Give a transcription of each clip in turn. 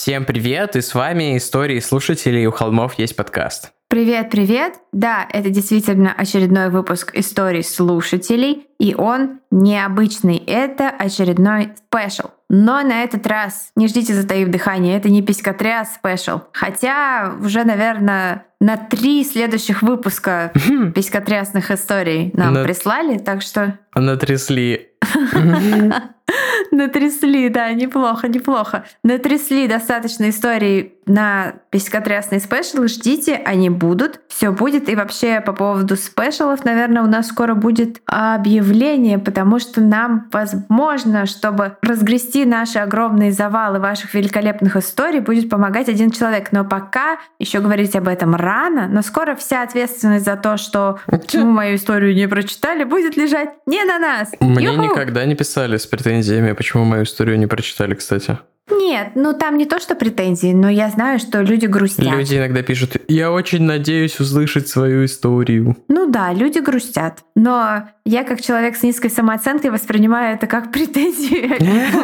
Всем привет, и с вами истории слушателей «У холмов есть подкаст». Привет! Да, это действительно очередной выпуск историй слушателей, и он необычный. Это очередной спешл. Но на этот раз не ждите, затаив дыхание, это не писькотряс спешл. Хотя уже, наверное, на 3 следующих выпуска писькотрясных историй нам прислали, так что... Натрясли. Натрясли, да, неплохо. Натрясли достаточно историй на писькотрясный спешл. Ждите, они будут. Все будет. И вообще по поводу спешалов, наверное, у нас скоро будет объявление, потому что нам, возможно, чтобы разгрести наши огромные завалы ваших великолепных историй, будет помогать один человек. Но пока еще говорить об этом рано, но скоро вся ответственность за то, что почему мою историю не прочитали, будет лежать не на нас. Мне никогда не писали с претензиями, почему мою историю не прочитали, кстати. Нет, там не то, что претензии, но я знаю, что люди грустят. Люди иногда пишут: «Я очень надеюсь услышать свою историю». Да, люди грустят. Но я, как человек с низкой самооценкой, воспринимаю это как претензию.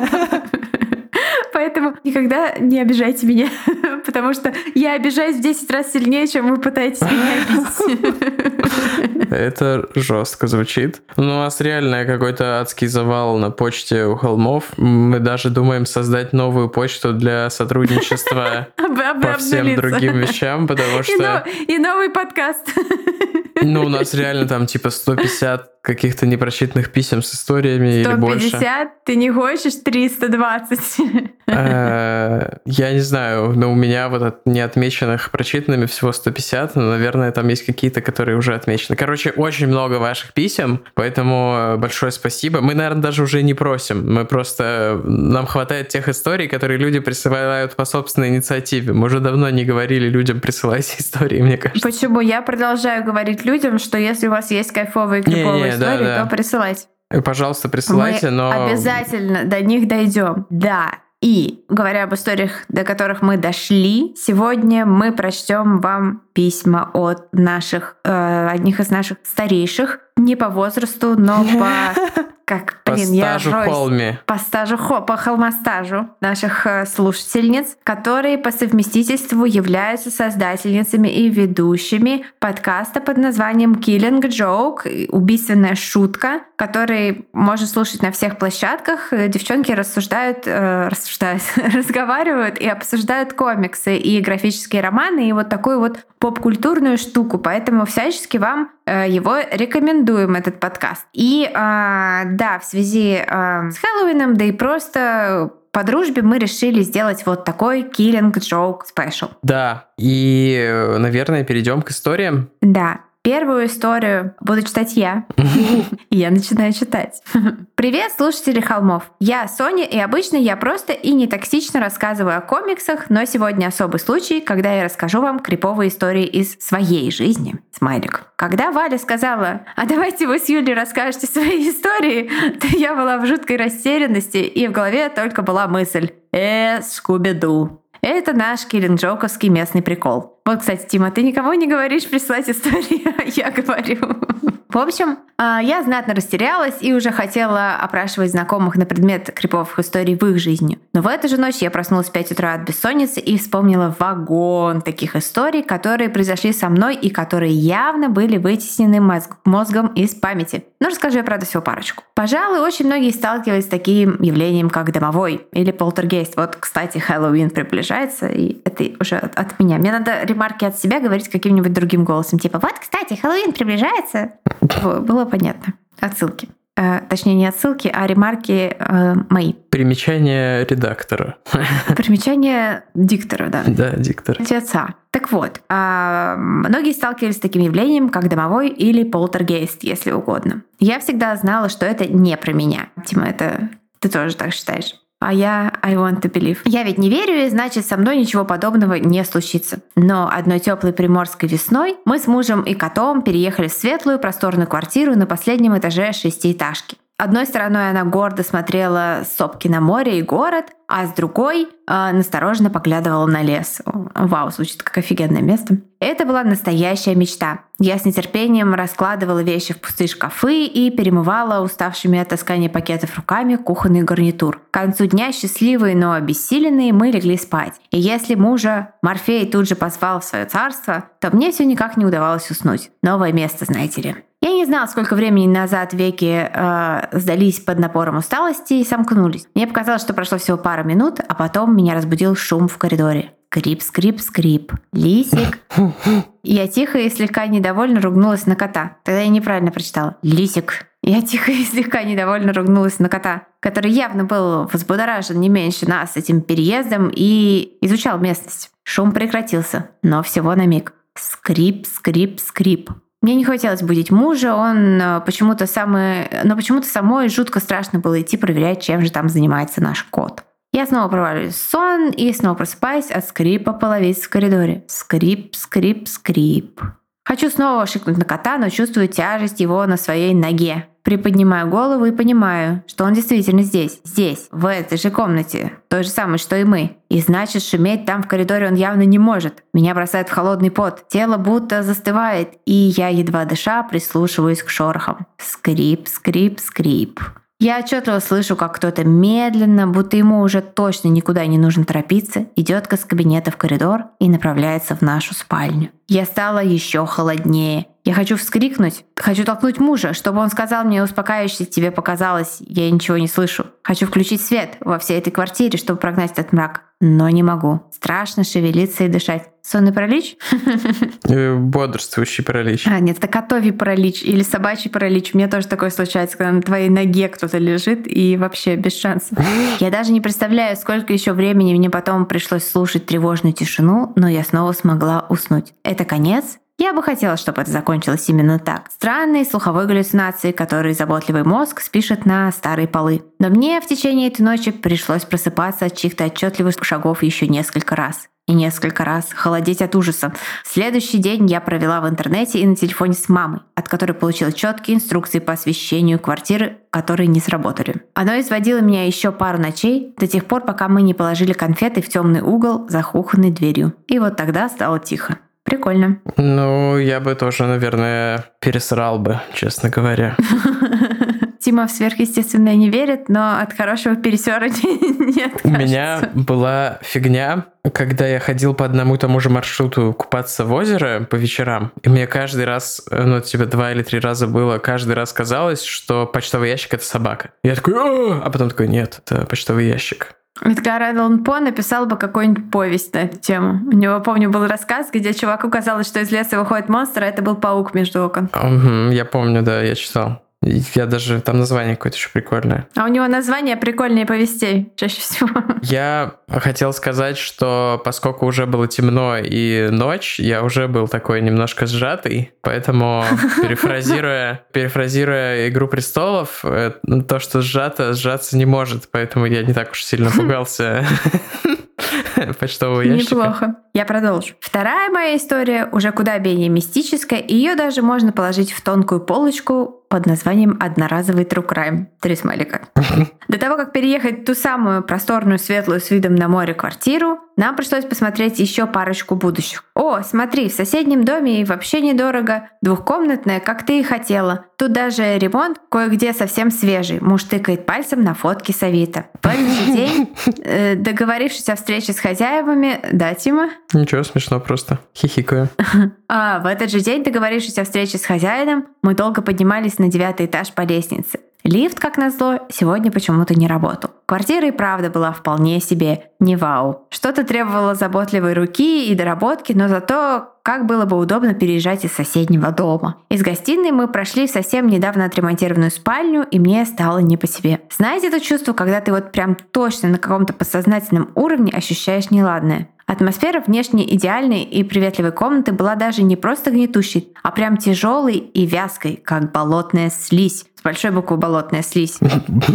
Поэтому никогда не обижайте меня, потому что я обижаюсь в 10 раз сильнее, чем вы пытаетесь меня обидеть. Это жестко звучит. У нас реально какой-то адский завал на почте у холмов. Мы даже думаем создать новую почту для сотрудничества по всем другим вещам, потому что... И новый подкаст. У нас реально там 150 каких-то непрочитанных писем с историями 150? Или больше. 150? Ты не хочешь 320? Я не знаю, но у меня вот от неотмеченных прочитанными всего 150, но, наверное, там есть какие-то, которые уже отмечены. Короче, очень много ваших писем, поэтому большое спасибо. Мы, наверное, даже уже не просим, мы просто... Нам хватает тех историй, которые люди присылают по собственной инициативе. Мы уже давно не говорили людям: присылайте истории, мне кажется. Почему? Я продолжаю говорить людям, что если у вас есть кайфовые, криповые истории, то присылайте. Пожалуйста, присылайте, мы но... обязательно до них дойдем. Да. И говоря об историях, до которых мы дошли, сегодня мы прочтем вам письма от одних из наших старейших, не по возрасту, но по холмостажу наших слушательниц, которые по совместительству являются создательницами и ведущими подкаста под названием Killing Joke, убийственная шутка, который можно слушать на всех площадках. Девчонки разговаривают и обсуждают комиксы и графические романы, и вот такую вот поп-культурную штуку. Поэтому всячески вам его рекомендуем, этот подкаст. И да, в связи с Хэллоуином, да и просто по дружбе мы решили сделать вот такой Killing Joke Special. Да, и, наверное, перейдем к историям. Да. Первую историю буду читать я. Я начинаю читать. Привет, слушатели холмов. Я Соня, и обычно я просто и не токсично рассказываю о комиксах, но сегодня особый случай, когда я расскажу вам криповые истории из своей жизни. Смайлик. Когда Валя сказала: «А давайте вы с Юлей расскажете свои истории», то я была в жуткой растерянности, и в голове только была мысль: Скуби-Ду. Это наш киллинг-джоковский местный прикол. Вот, кстати, Тима, ты никому не говоришь прислать истории, а я говорю. В общем, я знатно растерялась и уже хотела опрашивать знакомых на предмет криповых историй в их жизни. Но в эту же ночь я проснулась в 5 утра от бессонницы и вспомнила вагон таких историй, которые произошли со мной и которые явно были вытеснены мозгом из памяти. Но расскажу я, правда, всего парочку. Пожалуй, очень многие сталкивались с таким явлением, как домовой или полтергейст. Вот, кстати, Хэллоуин приближается, и это уже от меня. Мне надо ремарки от себя говорить каким-нибудь другим голосом. Типа: «Вот, кстати, Хэллоуин приближается». Было понятно. Отсылки. Точнее, не отсылки, а ремарки мои. Примечание редактора. Примечание диктора, да. Да, диктор. Отца. Так вот, многие сталкивались с таким явлением, как домовой или полтергейст, если угодно. Я всегда знала, что это не про меня. Тима, это ты тоже так считаешь? А я I want to believe. Я ведь не верю, и значит, со мной ничего подобного не случится. Но одной теплой приморской весной мы с мужем и котом переехали в светлую просторную квартиру на последнем этаже 6-этажки. одной стороной она гордо смотрела с сопки на море и город, а с другой настороженно поглядывала на лес. Вау, звучит как офигенное место. Это была настоящая мечта. Я с нетерпением раскладывала вещи в пустые шкафы и перемывала уставшими от таскания пакетов руками кухонный гарнитур. К концу дня, счастливые, но обессиленные, мы легли спать. И если мужа Морфей тут же позвал в свое царство, то мне все никак не удавалось уснуть. Новое место, знаете ли. Я не знала, сколько времени назад веки сдались под напором усталости и сомкнулись. Мне показалось, что прошло всего пара минут, а потом меня разбудил шум в коридоре. Скрип, скрип, скрип. Лисик. Я тихо и слегка недовольно ругнулась на кота. Тогда я неправильно прочитала. Лисик. Я тихо и слегка недовольно ругнулась на кота, который явно был взбудоражен не меньше нас этим переездом и изучал местность. Шум прекратился, но всего на миг. Скрип, скрип, скрип. Мне не хотелось будить мужа, почему-то самой жутко страшно было идти проверять, чем же там занимается наш кот. Я снова проваливаюсь в сон и снова просыпаюсь от скрипа половиц в коридоре. Скрип, скрип, скрип. Хочу снова шикнуть на кота, но чувствую тяжесть его на своей ноге. Приподнимаю голову и понимаю, что он действительно здесь, в этой же комнате, той же самой, что и мы. И значит, шуметь там в коридоре он явно не может. Меня бросает в холодный пот, тело будто застывает, и я, едва дыша, прислушиваюсь к шорохам. Скрип, скрип, скрип. Я отчетливо слышу, как кто-то медленно, будто ему уже точно никуда не нужно торопиться, идет из кабинета в коридор и направляется в нашу спальню. Я стала еще холоднее. Я хочу вскрикнуть, хочу толкнуть мужа, чтобы он сказал мне успокаивающе: «Тебе показалось, я ничего не слышу». Хочу включить свет во всей этой квартире, чтобы прогнать этот мрак. Но не могу. Страшно шевелиться и дышать. Сонный паралич? Бодрствующий паралич. Нет, это котовий паралич или собачий паралич. У меня тоже такое случается, когда на твоей ноге кто-то лежит и вообще без шансов. Я даже не представляю, сколько еще времени мне потом пришлось слушать тревожную тишину, но я снова смогла уснуть. Это конец? Я бы хотела, чтобы это закончилось именно так. Странные слуховые галлюцинации, которые заботливый мозг спишет на старые полы. Но мне в течение этой ночи пришлось просыпаться от чьих-то отчетливых шагов еще несколько раз. И несколько раз холодеть от ужаса. Следующий день я провела в интернете и на телефоне с мамой, от которой получила четкие инструкции по освещению квартиры, которые не сработали. Оно изводило меня еще пару ночей, до тех пор, пока мы не положили конфеты в темный угол за кухонной дверью. И вот тогда стало тихо. Прикольно. Ну, я бы тоже, наверное, пересрал бы, честно говоря. Тима в сверхъестественное не верит, но от хорошего пересера не откажется. У меня была фигня, когда я ходил по одному и тому же маршруту купаться в озеро по вечерам, и мне каждый раз, 2 или 3 раза было, каждый раз казалось, что почтовый ящик — это собака. Я такой: «О!» А потом такой: нет, это почтовый ящик. Эдгар Аллан По написал бы какую-нибудь повесть на эту тему. У него, помню, был рассказ, где чуваку казалось, что из леса выходит монстр, а это был паук между окон. Я помню, да, я читал. Я даже... Там название какое-то еще прикольное. А у него название прикольнее повестей, чаще всего. Я хотел сказать, что поскольку уже было темно и ночь, я уже был такой немножко сжатый, поэтому, перефразируя «Игру престолов», то, что сжаться не может, поэтому я не так уж сильно пугался почтового ящика. Неплохо. Я продолжу. Вторая моя история уже куда менее мистическая, и ее даже можно положить в тонкую полочку под названием «Одноразовый true crime». 3 смайлика. До того, как переехать в ту самую просторную, светлую, с видом на море квартиру, нам пришлось посмотреть еще парочку будущих. О, смотри, в соседнем доме и вообще недорого. 2-комнатная, как ты и хотела. Тут даже ремонт кое-где совсем свежий. Муж тыкает пальцем на фотки с Авито. В этот же день, договорившись о встрече с хозяевами... Да, Тима? Ничего, смешно просто. Хихикаю. В этот же день, договорившись о встрече с хозяином, мы долго поднимались на 9-й этаж по лестнице. Лифт, как назло, сегодня почему-то не работал. Квартира и правда была вполне себе не вау. Что-то требовало заботливой руки и доработки, но зато как было бы удобно переезжать из соседнего дома. Из гостиной мы прошли в совсем недавно отремонтированную спальню, и мне стало не по себе. Знаете это чувство, когда ты вот прям точно на каком-то подсознательном уровне ощущаешь неладное? Атмосфера внешне идеальной и приветливой комнаты была даже не просто гнетущей, а прям тяжелой и вязкой, как болотная слизь. С большой буквы «болотная слизь».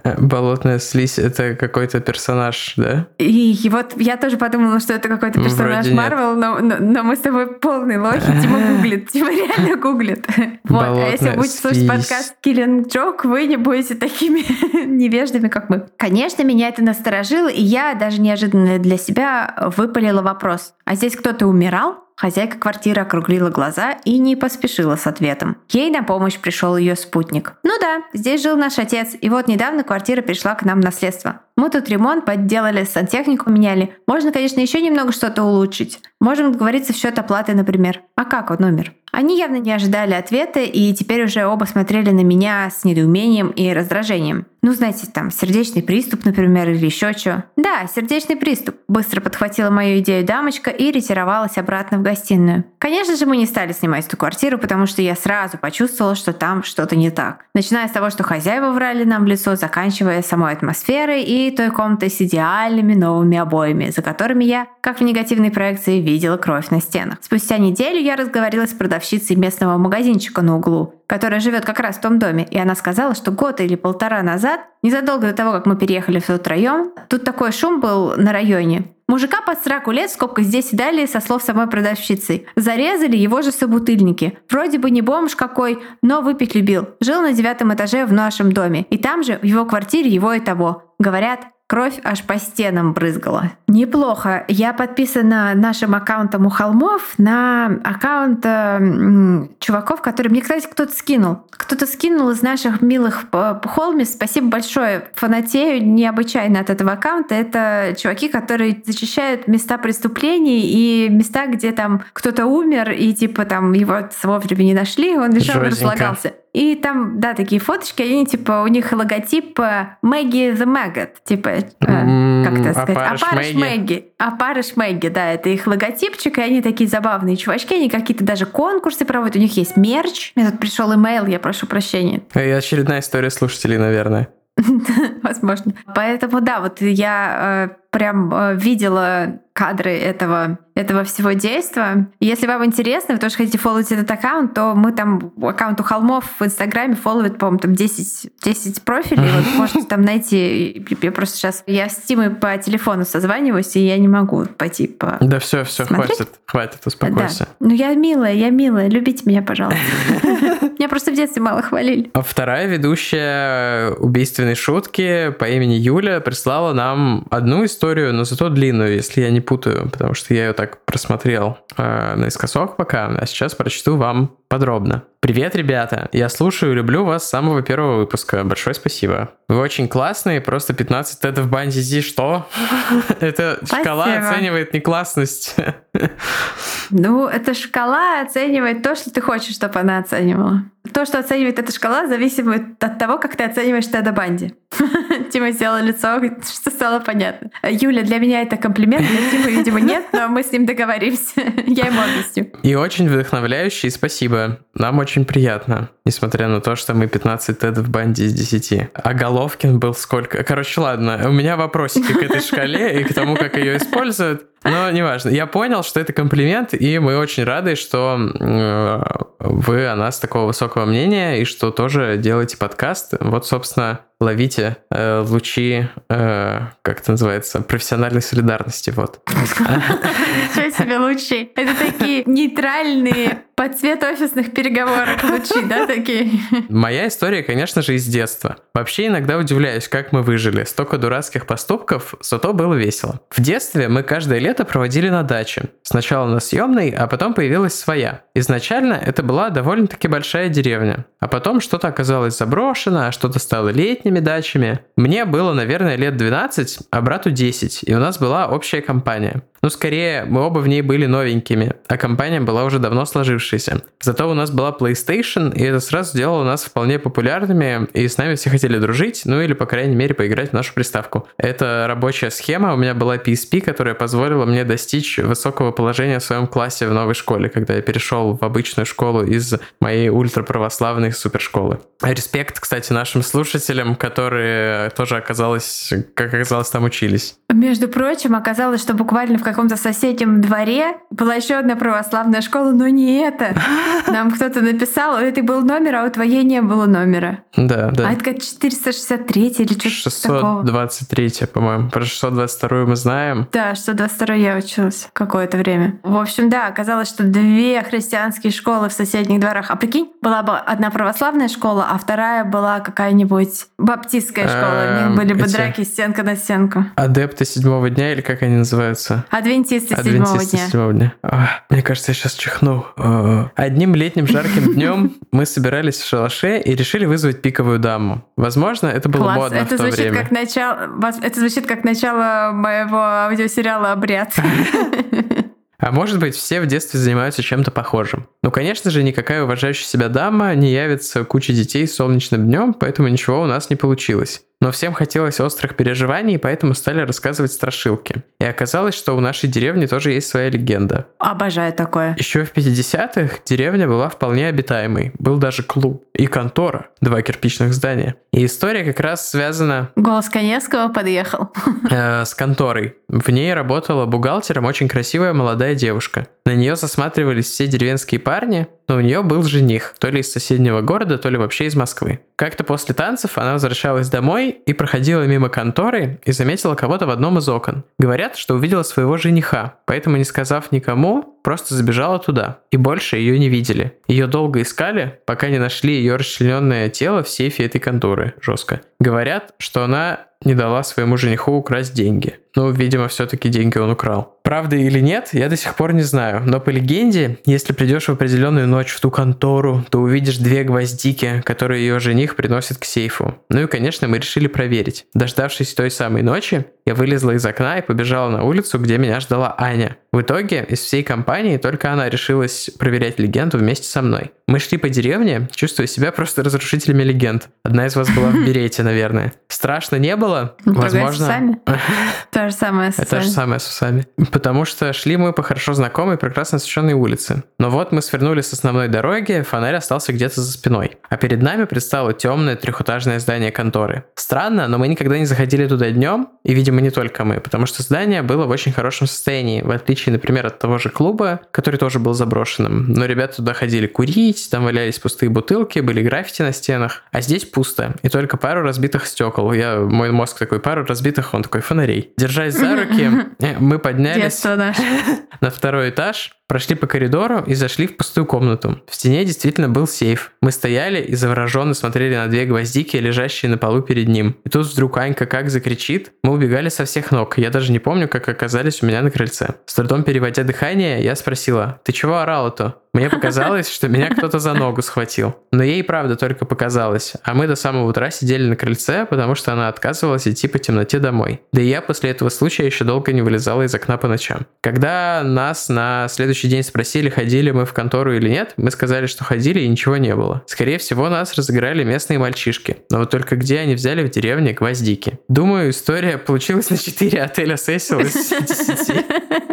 Болотная слизь — это какой-то персонаж, да? И вот я тоже подумала, что это какой-то персонаж Марвел, но мы с тобой полные лохи. Тима гуглит, Тима реально гуглит. Вот, а если будете слушать подкаст Killing Joke, вы не будете такими невеждами, как мы. Конечно, меня это насторожило, и я даже неожиданно для себя выпалила вопрос. А здесь кто-то умирал? Хозяйка квартиры округлила глаза и не поспешила с ответом. Ей на помощь пришел ее спутник. Ну да, здесь жил наш отец, и вот недавно квартира перешла к нам в наследство. Мы тут ремонт подделали, сантехнику меняли. Можно, конечно, еще немного что-то улучшить. Можем договориться в счет оплаты, например. А как он умер? Они явно не ожидали ответа, и теперь уже оба смотрели на меня с недоумением и раздражением. Ну, знаете, там, сердечный приступ, например, или еще что. Да, сердечный приступ. Быстро подхватила мою идею дамочка и ретировалась обратно в гостиную. Конечно же, мы не стали снимать эту квартиру, потому что я сразу почувствовала, что там что-то не так. Начиная с того, что хозяева врали нам в лицо, заканчивая самой атмосферой и той комнатой с идеальными новыми обоями, за которыми я, как в негативной проекции, видела кровь на стенах. Спустя неделю я разговорилась с продавщицей местного магазинчика на углу, которая живет как раз в том доме, и она сказала, что год или полтора назад, незадолго до того, как мы переехали втроем, тут такой шум был на районе. Мужика под 40 лет, в скобках здесь и далее, со слов самой продавщицы, зарезали его же собутыльники. Вроде бы не бомж какой, но выпить любил. Жил на 9 этаже в нашем доме, и там же, в его квартире, его и того. Говорят, кровь аж по стенам брызгала. Неплохо. Я подписана нашим аккаунтом у Холмов на аккаунт чуваков, которые мне, кстати, кто-то скинул. Кто-то скинул из наших милых холмис. Спасибо большое. Фанатею необычайно от этого аккаунта. Это чуваки, которые зачищают места преступлений и места, где там кто-то умер, и типа там его вовремя не нашли, он лежал и разлагался. И там, да, такие фоточки, они типа, у них логотип Мэгги the Maggot, типа, как это сказать? Опарыш Мэгги, да, это их логотипчик, и они такие забавные чувачки, они какие-то даже конкурсы проводят, у них есть мерч. Мне тут пришел имейл, я прошу прощения. И очередная история слушателей, наверное. Возможно. Поэтому, да, вот я прям видела кадры этого всего действия. Если вам интересно, вы тоже хотите фолловить этот аккаунт, то мы там аккаунт у Холмов в Инстаграме фолловит, по-моему, там 10 профилей. Вот можете там найти. Я просто сейчас... Я с Тимой по телефону созваниваюсь, и я не могу пойти по... Да все, хватит, успокойся. Да. Ну я милая, любите меня, пожалуйста. Меня просто в детстве мало хвалили. А вторая ведущая убийственной шутки по имени Юля прислала нам одну историю, но зато длинную, если я не путаю, потому что я ее так просмотрел наискосок пока, а сейчас прочту вам подробно. Привет, ребята! Я слушаю и люблю вас с самого первого выпуска. Большое спасибо. Вы очень классные, просто 15 тедов Банди Зи. Что? Это шкала оценивает не классность. Ну, эта шкала оценивает то, что ты хочешь, чтобы она оценивала. То, что оценивает эта шкала, зависит от того, как ты оцениваешь Теда Банди. Тима сделала лицо, что стало понятно. Юля, для меня это комплимент, для Тима, видимо, нет, но мы с ним договоримся. Я ему объясню. И очень вдохновляющий, спасибо. Нам очень приятно, несмотря на то, что мы 15 тедов Банди из 10. А Головкин был сколько? Короче, ладно, у меня вопросики к этой шкале и к тому, как ее используют. Но неважно. Я понял, что это комплимент, и мы очень рады, что вы о нас такого высокого мнения, и что тоже делаете подкаст. Вот, собственно, ловите лучи, как это называется, профессиональной солидарности. Вот. Ничего себе лучи. Это такие нейтральные под цвет офисных переговоров лучи, да, такие? Моя история, конечно же, из детства. Вообще иногда удивляюсь, как мы выжили. Столько дурацких поступков, зато было весело. В детстве мы каждое лето проводили на даче. Сначала на съемной, а потом появилась своя. Изначально это была довольно-таки большая деревня. А потом что-то оказалось заброшено, а что-то стало летними дачами. Мне было, наверное, лет 12, а брату 10, и у нас была общая компания. Ну, скорее, мы оба в ней были новенькими, а компания была уже давно сложившейся. Зато у нас была PlayStation, и это сразу сделало нас вполне популярными, и с нами все хотели дружить, ну или, по крайней мере, поиграть в нашу приставку. Это рабочая схема, у меня была PSP, которая позволила мне достичь высокого положения в своем классе в новой школе, когда я перешел в обычную школу из моей ультраправославной супершколы. Респект, кстати, нашим слушателям, которые тоже, как оказалось, там учились. Между прочим, оказалось, что буквально в каком-то соседнем дворе была еще одна православная школа, но не это. Нам кто-то написал, у этой был номер, а у твоей не было номера. Да. А это как 463 или что-то такого. 623, по-моему. Про 622 мы знаем. Да, 622 я училась какое-то время. В общем, да, оказалось, что 2 христианские школы в соседних дворах. А прикинь, была бы одна православная школа, а вторая была какая-нибудь баптистская школа. У них были бы драки стенка на стенку. Адепты 7-го дня, или как они называются? Адвентисты 7-го дня. Мне кажется, я сейчас чихну. Одним летним жарким днем мы собирались в шалаше и решили вызвать пиковую даму. Возможно, это было модно это в то время. Это звучит как начало моего аудиосериала «Обряд». А может быть, все в детстве занимаются чем-то похожим. Ну, конечно же, никакая уважающая себя дама не явится куче детей с солнечным днем, поэтому ничего у нас не получилось. Но всем хотелось острых переживаний, поэтому стали рассказывать страшилки. И оказалось, что у нашей деревни тоже есть своя легенда. Обожаю такое. Еще в 50-х деревня была вполне обитаемой. Был даже клуб и контора, 2 кирпичных здания. И история как раз связана... Голос Коневского подъехал. С конторой. В ней работала бухгалтером очень красивая молодая девушка. На нее засматривались все деревенские парни, но у нее был жених, то ли из соседнего города, то ли вообще из Москвы. Как-то после танцев она возвращалась домой и проходила мимо конторы и заметила кого-то в одном из окон. Говорят, что увидела своего жениха, поэтому, не сказав никому, просто забежала туда. И больше ее не видели. Ее долго искали, пока не нашли ее расчлененное тело в сейфе этой конторы. Жестко. Говорят, что она не дала своему жениху украсть деньги. Ну, видимо, все-таки деньги он украл. Правда или нет, я до сих пор не знаю. Но по легенде, если придешь в определенную ночь в ту контору, то увидишь 2 гвоздики, которые ее жених приносит к сейфу. Ну и, конечно, мы решили проверить. Дождавшись той самой ночи, я вылезла из окна и побежала на улицу, где меня ждала Аня. В итоге из всей компании только она решилась проверять легенду вместе со мной. Мы шли по деревне, чувствуя себя просто разрушителями легенд. Одна из вас была в берете, наверное. Страшно не было? Возможно. То же самое с усами. Это же самое с усами. Потому что шли мы по хорошо знакомой, прекрасно освещенной улице. Но вот мы свернули с основной дороги, фонарь остался где-то за спиной. А перед нами предстало темное 3-этажное здание конторы. Странно, но мы никогда не заходили туда днем, и, видимо, не только мы, потому что здание было в очень хорошем состоянии, в отличие, например, от того же клуба, который тоже был заброшенным. Но ребята туда ходили курить, там валялись пустые бутылки, были граффити на стенах, а здесь пусто, и только пару разбитых стекол. Мой мозг такой, пару разбитых, он такой, фонарей. Держась за руки, мы поднялись на 2-й этаж, прошли по коридору и зашли в пустую комнату. В стене действительно был сейф. Мы стояли и завороженно смотрели на 2 гвоздики, лежащие на полу перед ним. И тут вдруг Анька как закричит. Мы убегали со всех ног. Я даже не помню, как оказались у меня на крыльце. С трудом переводя дыхание, я спросила: «Ты чего орала-то?» Мне показалось, что меня кто-то за ногу схватил. Но ей правда только показалось. А мы до самого утра сидели на крыльце, потому что она отказывалась идти по темноте домой. Да и я после этого случая еще долго не вылезала из окна по ночам. Когда нас на следующий день спросили, ходили мы в контору или нет, мы сказали, что ходили и ничего не было. Скорее всего, нас разыграли местные мальчишки. Но вот только где они взяли в деревне гвоздики? Думаю, история получилась на 4 отеля Сесил из 10.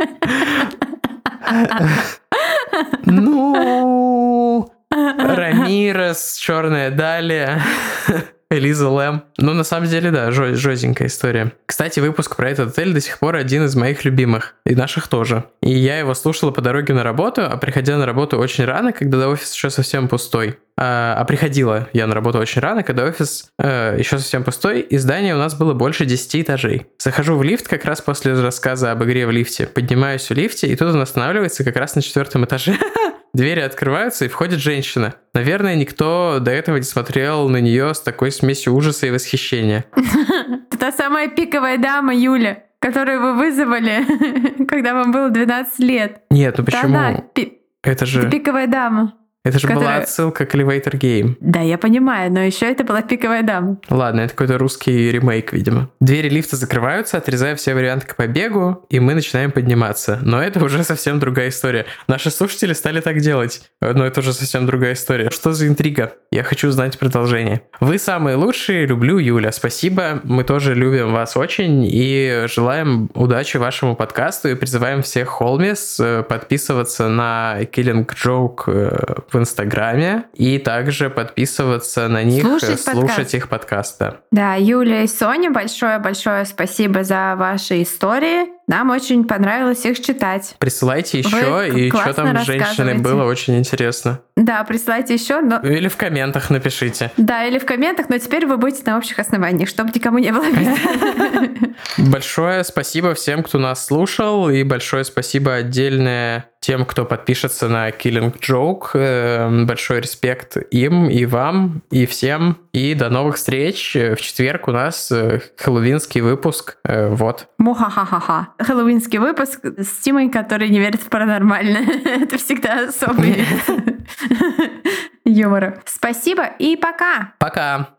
Ну, Рамирес, Черная Далия, Элиза Лэм. Ну, на самом деле, да, жёстенькая история. Кстати, выпуск про этот отель до сих пор один из моих любимых. И наших тоже. И я его слушала по дороге на работу, а приходя на работу очень рано, когда офис еще совсем пустой. А приходила я на работу очень рано, когда офис еще совсем пустой, и здание у нас было больше 10 этажей. Захожу в лифт как раз после рассказа об игре в лифте. Поднимаюсь в лифте, и тут он останавливается как раз на 4-м этаже. Двери открываются, и входит женщина. Наверное, никто до этого не смотрел на нее с такой смесью ужаса и восхищения. Это та самая пиковая дама, Юля, которую вы вызвали, когда вам было 12 лет. Нет, ну почему? Это же пиковая дама. Это же была отсылка к Elevator Game. Да, я понимаю, но еще это была пиковая дама. Ладно, это какой-то русский ремейк, видимо. Двери лифта закрываются, отрезая все варианты к побегу, и мы начинаем подниматься. Но это уже совсем другая история. Наши слушатели стали так делать. Но это уже совсем другая история. Что за интрига? Я хочу знать продолжение. Вы самые лучшие, люблю, Юля. Спасибо, мы тоже любим вас очень и желаем удачи вашему подкасту и призываем всех Холмис подписываться на Killing Joke в Инстаграме и также подписываться на них, слушать их подкасты. Да, Юля и Соня, большое-большое спасибо за ваши истории. Нам очень понравилось их читать. Присылайте еще, и что там с женщиной было, очень интересно. Да, присылайте еще. Или в комментах напишите. Да, или в комментах, но теперь вы будете на общих основаниях, чтобы никому не было обидно. Большое спасибо всем, кто нас слушал, и большое спасибо отдельное тем, кто подпишется на Killing Joke. Большой респект им, и вам, и всем. И до новых встреч. В четверг у нас хэллоуинский выпуск. Вот. Муха-ха-ха-ха. Хэллоуинский выпуск с Тимой, который не верит в паранормальное. Это всегда особый юмор. Спасибо и пока. Пока.